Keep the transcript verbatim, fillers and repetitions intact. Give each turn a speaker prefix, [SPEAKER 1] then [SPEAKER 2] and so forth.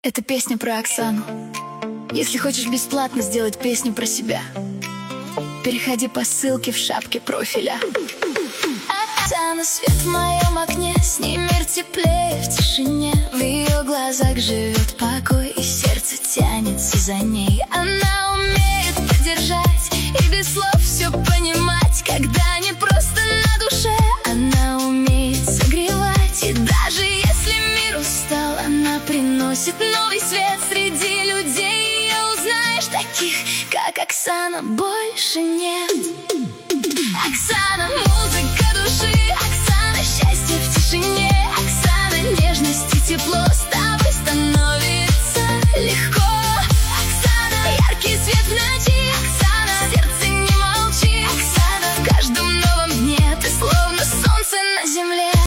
[SPEAKER 1] Это песня про Оксану. Если хочешь бесплатно сделать песню про себя, переходи по ссылке в шапке профиля. Оксана, свет в моем окне, с ней мир теплее в тишине. В ее глазах живет покой, и сердце тянется за ней. Она умеет поддержать и без слов все понимать, когда не просто на душе. Она умеет согревать, и даже если мир устал, она приносит новый свет среди людей. Ее узнаешь, таких, как Оксана, больше нет. Оксана, музыка души, Оксана, счастье в тишине, Оксана, нежность и тепло.